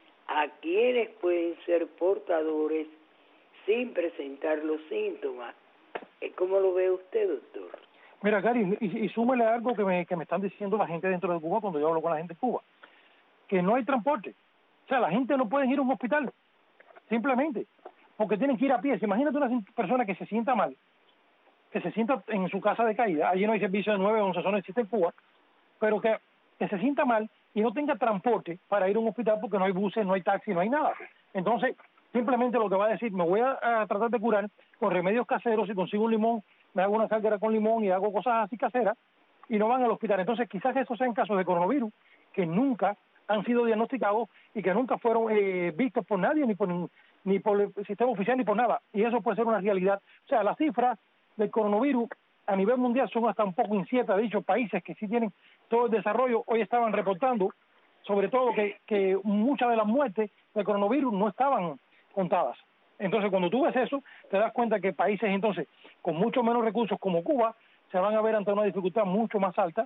a quienes pueden ser portadores sin presentar los síntomas. ¿Cómo lo ve usted, doctor? Mira, Gary, y, y súmele algo que me, que me están diciendo la gente dentro de Cuba cuando yo hablo con la gente de Cuba, que no hay transporte. O sea, la gente no puede ir a un hospital, simplemente, porque tienen que ir a pie. Imagínate una persona que se sienta mal, que se sienta en su casa de caída, allí no hay servicio de nueve once, eso no existe en Cuba, pero que, que se sienta mal y no tenga transporte para ir a un hospital porque no hay buses, no hay taxi, no hay nada. Entonces, simplemente lo que va a decir, me voy a, a tratar de curar con remedios caseros, si consigo un limón, me hago una sálvera con limón y hago cosas así caseras, y no van al hospital. Entonces, quizás esos sean casos de coronavirus que nunca han sido diagnosticados y que nunca fueron eh, vistos por nadie, ni por, ni por el sistema oficial, ni por nada. Y eso puede ser una realidad. O sea, las cifras del coronavirus a nivel mundial son hasta un poco inciertas. De hecho, países que sí tienen todo el desarrollo hoy estaban reportando, sobre todo, que, que muchas de las muertes del coronavirus no estaban contadas. Entonces, cuando tú ves eso, te das cuenta que países, entonces, con mucho menos recursos como Cuba, se van a ver ante una dificultad mucho más alta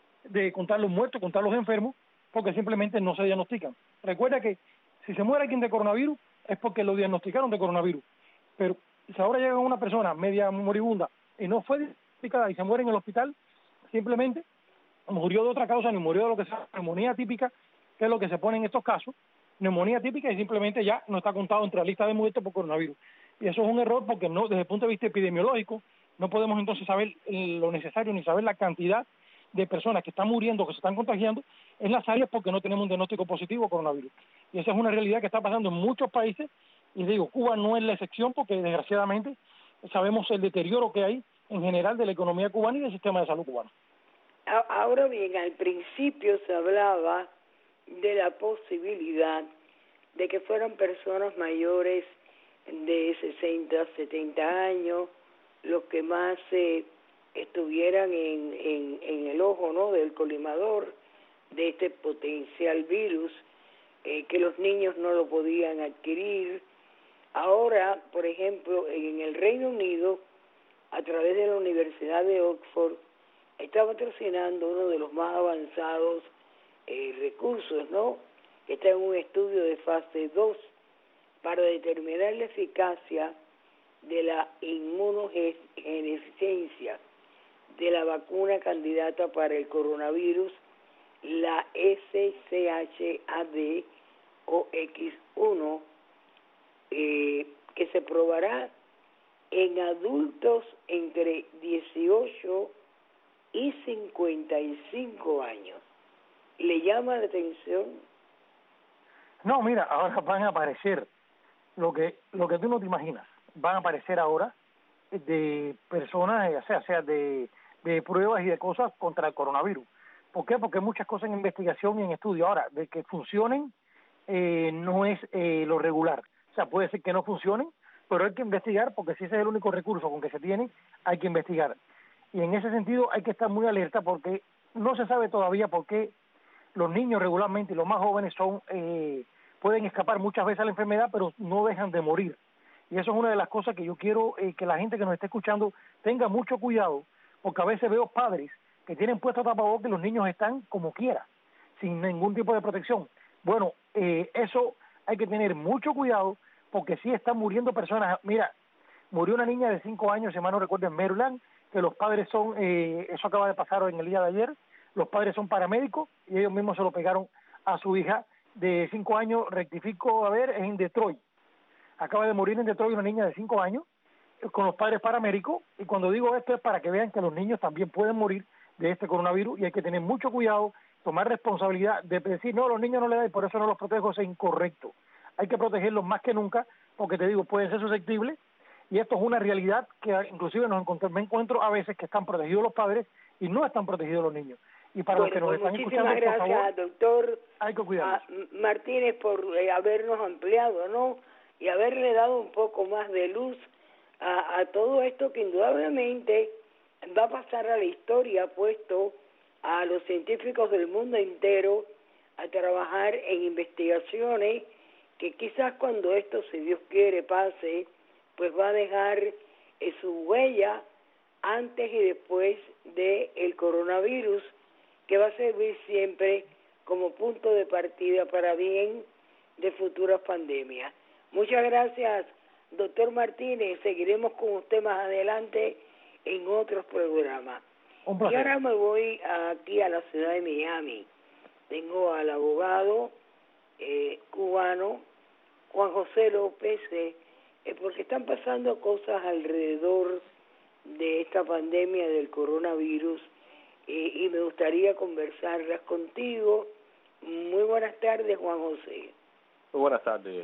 de contar los muertos, contar los enfermos, porque simplemente no se diagnostican. Recuerda que si se muere alguien de coronavirus, es porque lo diagnosticaron de coronavirus. Pero si ahora llega una persona media moribunda y no fue diagnosticada y se muere en el hospital, simplemente murió de otra causa, ni murió de lo que sea, neumonía típica, que es lo que se pone en estos casos, neumonía típica, y simplemente ya no está contado entre la lista de muertes por coronavirus. Y eso es un error porque no, desde el punto de vista epidemiológico, no podemos entonces saber lo necesario ni saber la cantidad de personas que están muriendo, que se están contagiando en las áreas porque no tenemos un diagnóstico positivo de coronavirus. Y esa es una realidad que está pasando en muchos países, y digo, Cuba no es la excepción porque desgraciadamente sabemos el deterioro que hay en general de la economía cubana y del sistema de salud cubano. Ahora bien, al principio se hablaba de la posibilidad de que fueran personas mayores de sesenta, setenta años los que más eh, estuvieran en, en, en el ojo, ¿no?, del colimador de este potencial virus, eh, que los niños no lo podían adquirir. Ahora, por ejemplo, en el Reino Unido, a través de la Universidad de Oxford, está patrocinando uno de los más avanzados eh, recursos, ¿no?, que está en un estudio de fase dos para determinar la eficacia de la inmunogenesencia de la vacuna candidata para el coronavirus, la S C H A D o X uno, eh, que se probará en adultos entre dieciocho y cincuenta y cinco años. ¿Le llama la atención? No, mira, ahora van a aparecer lo que lo que tú no te imaginas. Van a aparecer ahora de personas, o sea, sea de, de pruebas y de cosas contra el coronavirus. ¿Por qué? Porque hay muchas cosas en investigación y en estudio. Ahora, de que funcionen eh, no es eh, lo regular. O sea, puede ser que no funcionen, pero hay que investigar, porque si ese es el único recurso con que se tiene, hay que investigar. Y en ese sentido hay que estar muy alerta, porque no se sabe todavía por qué los niños regularmente y los más jóvenes son eh, pueden escapar muchas veces a la enfermedad, pero no dejan de morir. Y eso es una de las cosas que yo quiero eh, que la gente que nos esté escuchando tenga mucho cuidado, porque a veces veo padres que tienen puesto tapabocas y los niños están como quiera, sin ningún tipo de protección. Bueno, eh, eso hay que tener mucho cuidado, porque sí están muriendo personas. Mira, murió una niña de cinco años, si mal no recuerdo, en Maryland, que los padres son, eh, eso acaba de pasar en el día de ayer, los padres son paramédicos y ellos mismos se lo pegaron a su hija de cinco años, rectifico, a ver, es en Detroit. Acaba de morir en Detroit una niña de cinco años con los padres paramédicos, y cuando digo esto es para que vean que los niños también pueden morir de este coronavirus y hay que tener mucho cuidado, tomar responsabilidad de decir, no, los niños no le da y por eso no los protejo, es incorrecto. Hay que protegerlos más que nunca, porque te digo, pueden ser susceptibles, y esto es una realidad que inclusive nos encuentro, me encuentro a veces que están protegidos los padres y no están protegidos los niños. Y para bueno, los que nos pues están muchísimas escuchando, gracias, por favor, doctor hay que cuidarnos. Martínez, por eh, habernos ampliado, ¿no? Y haberle dado un poco más de luz a, a todo esto que indudablemente va a pasar a la historia, puesto a los científicos del mundo entero a trabajar en investigaciones que quizás cuando esto, si Dios quiere, pase, pues va a dejar eh, su huella antes y después del coronavirus, que va a servir siempre como punto de partida para bien de futuras pandemias. Muchas gracias, doctor Martínez. Seguiremos con usted más adelante en otros programas. Un placer. Y ahora me voy aquí a la ciudad de Miami. Tengo al abogado eh, cubano Juan José López, eh, eh, porque están pasando cosas alrededor de esta pandemia del coronavirus eh, y me gustaría conversarlas contigo. Muy buenas tardes, Juan José. Muy buenas tardes.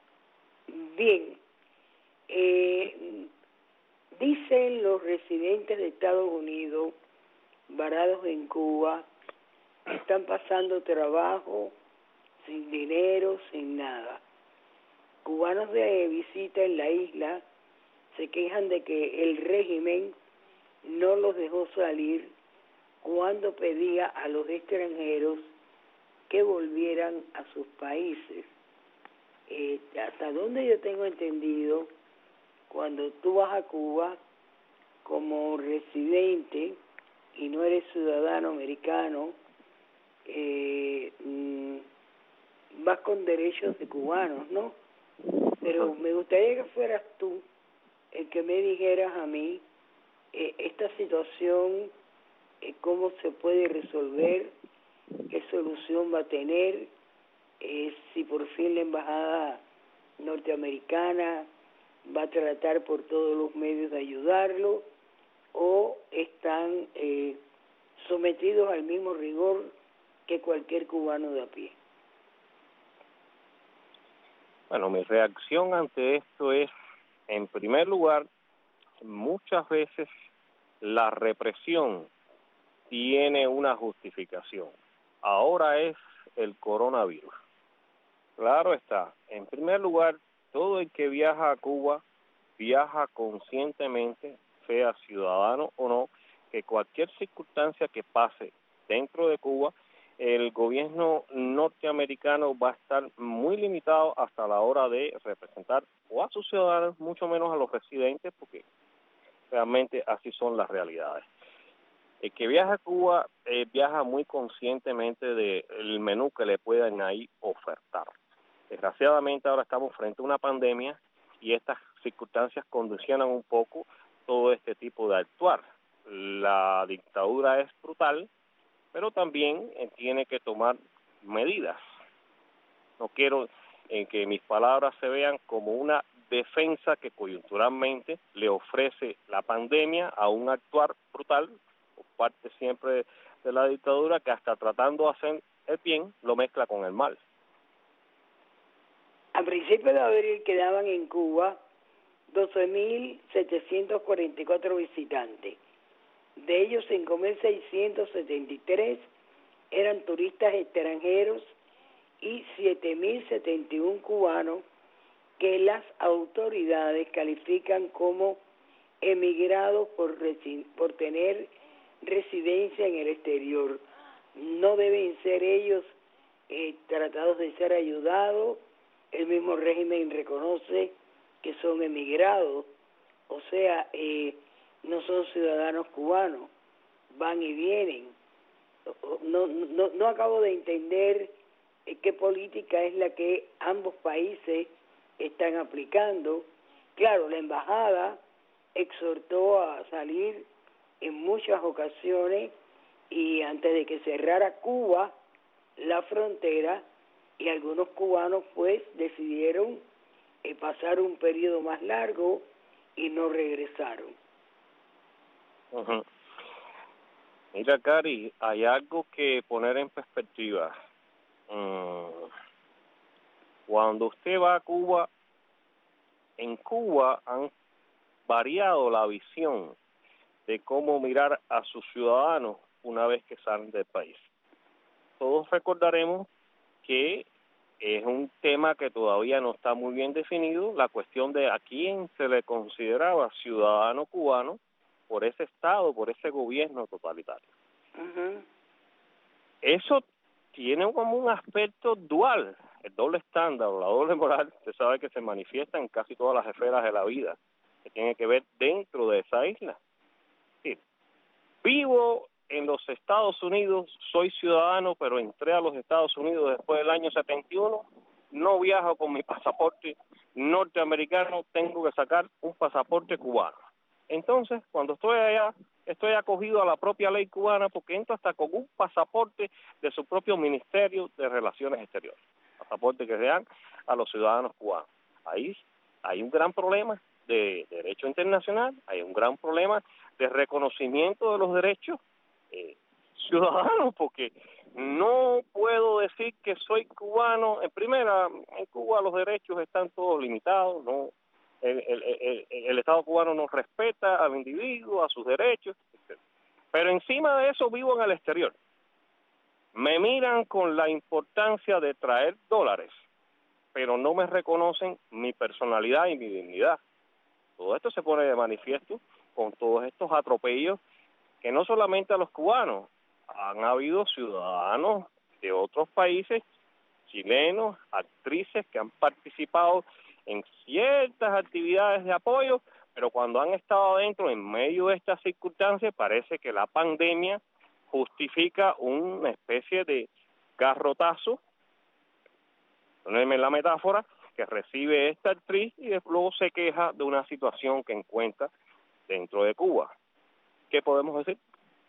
Bien, eh, dicen los residentes de Estados Unidos varados en Cuba que están pasando trabajo, sin dinero, sin nada. Cubanos de visita en la isla se quejan de que el régimen no los dejó salir cuando pedía a los extranjeros que volvieran a sus países. Eh, hasta donde yo tengo entendido, cuando tú vas a Cuba como residente y no eres ciudadano americano, eh, mm, vas con derechos de cubanos, ¿no? Pero me gustaría que fueras tú el que me dijeras a mí eh, esta situación, eh, cómo se puede resolver, qué solución va a tener, eh, si por fin la embajada norteamericana va a tratar por todos los medios de ayudarlo, o están eh, sometidos al mismo rigor que cualquier cubano de a pie. Bueno, mi reacción ante esto es, en primer lugar, muchas veces la represión tiene una justificación. Ahora es el coronavirus. Claro está, en primer lugar, todo el que viaja a Cuba viaja conscientemente, sea ciudadano o no, que cualquier circunstancia que pase dentro de Cuba, el gobierno norteamericano va a estar muy limitado hasta la hora de representar o a sus ciudadanos, mucho menos a los residentes, porque realmente así son las realidades. El que viaja a Cuba eh, viaja muy conscientemente del menú que le puedan ahí ofertar. Desgraciadamente ahora estamos frente a una pandemia y estas circunstancias condicionan un poco todo este tipo de actuar. La dictadura es brutal, pero también eh, tiene que tomar medidas. No quiero eh, que mis palabras se vean como una defensa que coyunturalmente le ofrece la pandemia a un actuar brutal por parte siempre de la dictadura, que hasta tratando de hacer el bien lo mezcla con el mal. A principios de abril quedaban en Cuba doce mil setecientos cuarenta y cuatro visitantes. De ellos, cinco mil seiscientos setenta y tres eran turistas extranjeros y siete mil setenta y uno cubanos que las autoridades califican como emigrados por, resi- por tener residencia en el exterior. No deben ser ellos eh, tratados de ser ayudados. El mismo régimen reconoce que son emigrados, o sea, eh, no son ciudadanos cubanos, van y vienen. No, no, no acabo de entender eh, qué política es la que ambos países están aplicando. Claro, la embajada exhortó a salir en muchas ocasiones y antes de que cerrara Cuba la frontera, y algunos cubanos pues decidieron eh, pasar un periodo más largo y no regresaron. Uh-huh. Mira, Cari, hay algo que poner en perspectiva. Mm. Cuando usted va a Cuba, en Cuba han variado la visión de cómo mirar a sus ciudadanos una vez que salen del país. Todos recordaremos que es un tema que todavía no está muy bien definido, la cuestión de a quién se le consideraba ciudadano cubano por ese Estado, por ese gobierno totalitario. Uh-huh. Eso tiene como un aspecto dual, el doble estándar o la doble moral. Usted sabe que se manifiesta en casi todas las esferas de la vida, que tiene que ver dentro de esa isla. Sí. Vivo en los Estados Unidos, soy ciudadano, pero entré a los Estados Unidos después del año setenta y uno, no viajo con mi pasaporte norteamericano, tengo que sacar un pasaporte cubano. Entonces, cuando estoy allá, estoy acogido a la propia ley cubana porque entro hasta con un pasaporte de su propio Ministerio de Relaciones Exteriores, pasaporte que se dan a los ciudadanos cubanos. Ahí hay un gran problema de derecho internacional, hay un gran problema de reconocimiento de los derechos eh, ciudadanos, porque no puedo decir que soy cubano. En primera, en Cuba los derechos están todos limitados, no, el, el, el, el Estado cubano no respeta al individuo, a sus derechos, etcétera. Pero encima de eso vivo en el exterior. Me miran con la importancia de traer dólares, pero no me reconocen mi personalidad y mi dignidad. Todo esto se pone de manifiesto con todos estos atropellos que no solamente a los cubanos, han habido ciudadanos de otros países, chilenos, actrices que han participado en ciertas actividades de apoyo, pero cuando han estado adentro en medio de estas circunstancias parece que la pandemia justifica una especie de garrotazo, ponerme la metáfora, que recibe esta actriz y luego se queja de una situación que encuentra dentro de Cuba. ¿Qué podemos decir?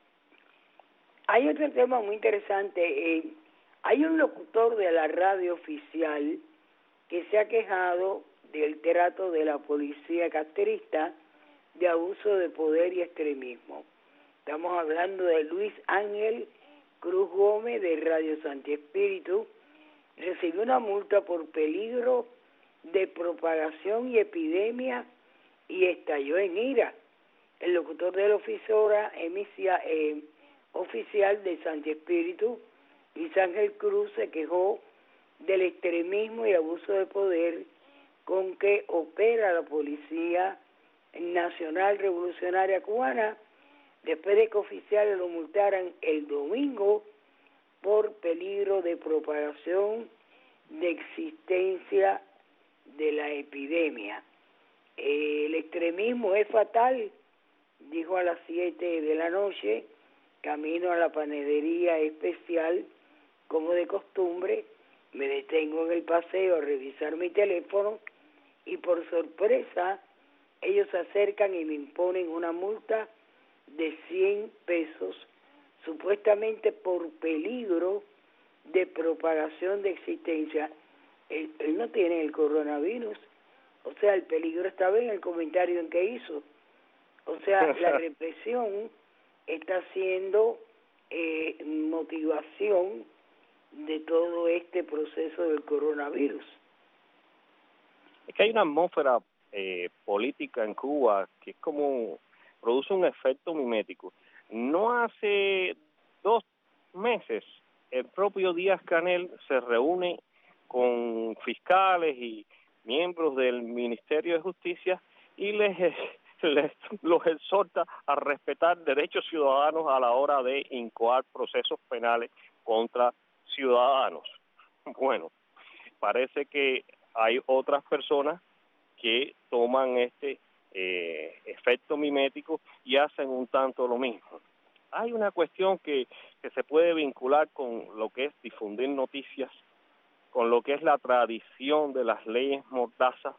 Hay otro tema muy interesante. Eh, hay un locutor de la radio oficial que se ha quejado del trato de la policía castrista de abuso de poder y extremismo. Estamos hablando de Luis Ángel Cruz Gómez de Radio Santi Espíritu. Recibió una multa por peligro de propagación y epidemia y estalló en ira. El locutor de la oficina emisia, eh, oficial de Santi Espíritu, Luis Ángel Cruz, se quejó del extremismo y abuso de poder con que opera la Policía Nacional Revolucionaria Cubana, después de que oficiales lo multaran el domingo por peligro de propagación de existencia de la epidemia. Eh, el extremismo es fatal, dijo a las siete de la noche, camino a la panadería especial, como de costumbre, me detengo en el paseo a revisar mi teléfono y por sorpresa ellos se acercan y me imponen una multa de cien pesos, supuestamente por peligro de propagación de existencia. Él, él no tiene el coronavirus, o sea, el peligro estaba en el comentario en que hizo. O sea, la represión está siendo eh, motivación de todo este proceso del coronavirus. Es que hay una atmósfera eh, política en Cuba que es como, produce un efecto mimético. No hace dos meses, el propio Díaz-Canel se reúne con fiscales y miembros del Ministerio de Justicia y les, les los exhorta a respetar derechos ciudadanos a la hora de incoar procesos penales contra ciudadanos. Bueno, parece que hay otras personas que toman este eh, efecto mimético y hacen un tanto lo mismo. Hay una cuestión que, que se puede vincular con lo que es difundir noticias, con lo que es la tradición de las leyes Mordaza.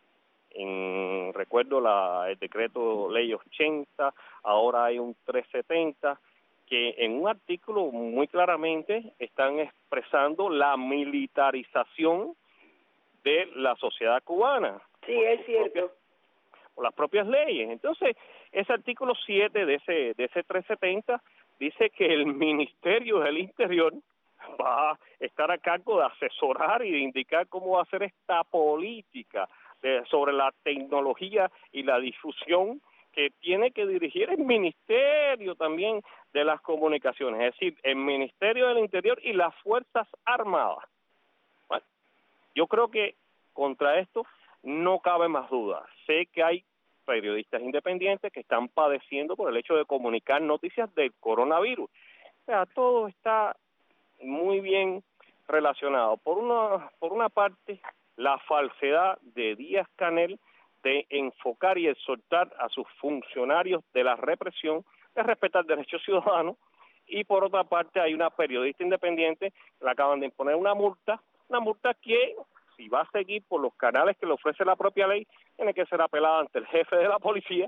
En, recuerdo la, el decreto ley ochenta, ahora hay un trescientos setenta, que en un artículo muy claramente están expresando la militarización de la sociedad cubana. Sí, es cierto. Propias, por las propias leyes. Entonces, ese artículo siete de ese, de ese trescientos setenta dice que el Ministerio del Interior va a estar a cargo de asesorar y de indicar cómo va a ser esta política de, sobre la tecnología y la difusión que tiene que dirigir el Ministerio también de las Comunicaciones, es decir, el Ministerio del Interior y las Fuerzas Armadas. Bueno, yo creo que contra esto no cabe más duda. Sé que hay periodistas independientes que están padeciendo por el hecho de comunicar noticias del coronavirus. O sea, todo está muy bien relacionado. Por una, por una parte, la falsedad de Díaz-Canel de enfocar y exhortar a sus funcionarios de la represión de respetar derechos ciudadanos, y por otra parte hay una periodista independiente que le acaban de imponer una multa, una multa que, si va a seguir por los canales que le ofrece la propia ley, tiene que ser apelada ante el jefe de la policía,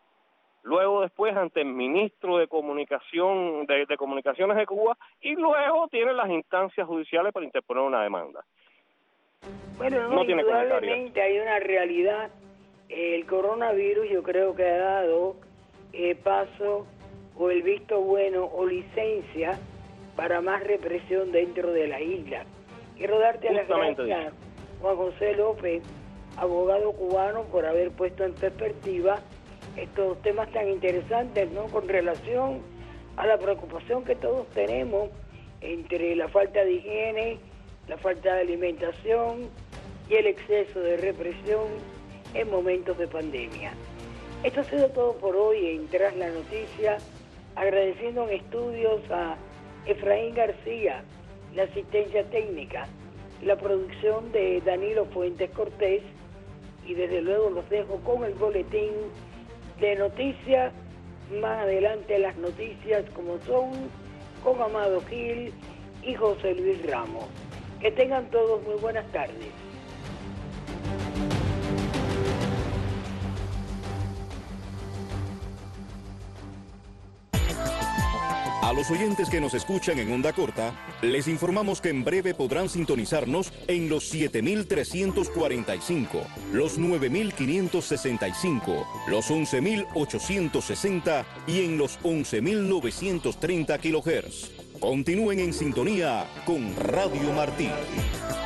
luego después ante el ministro de comunicación de, de comunicaciones de Cuba, y luego tiene las instancias judiciales para interponer una demanda. Bueno, no, no tiene indudablemente hay una realidad. El coronavirus yo creo que ha dado eh, paso o el visto bueno o licencia para más represión dentro de la isla. Quiero darte las gracias, Juan José López, abogado cubano, por haber puesto en perspectiva estos temas tan interesantes, ¿no?, con relación a la preocupación que todos tenemos entre la falta de higiene, la falta de alimentación y el exceso de represión en momentos de pandemia. Esto ha sido todo por hoy en Tras la Noticia, agradeciendo en estudios a Efraín García, la asistencia técnica, la producción de Danilo Fuentes Cortés, y desde luego los dejo con el boletín de noticias. Más adelante las noticias como son, con Amado Gil y José Luis Ramos. Que tengan todos muy buenas tardes. A los oyentes que nos escuchan en onda corta, les informamos que en breve podrán sintonizarnos en los siete mil trescientos cuarenta y cinco, los nueve mil quinientos sesenta y cinco, los once mil ochocientos sesenta y en los once mil novecientos treinta kilohertz. Continúen en sintonía con Radio Martí.